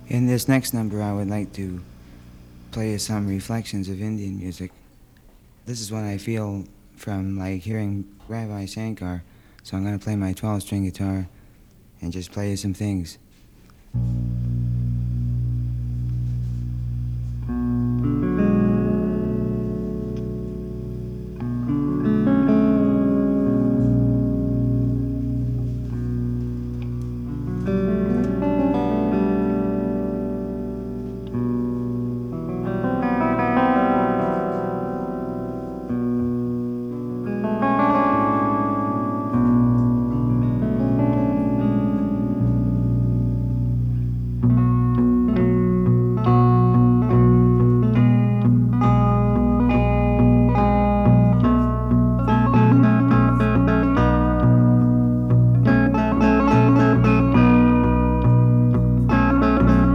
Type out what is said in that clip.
In this next number, I would like to play you some reflections of Indian music. This is what I feel from like hearing Ravi Shankar, so I'm going to play my 12-string guitar and just play you some things.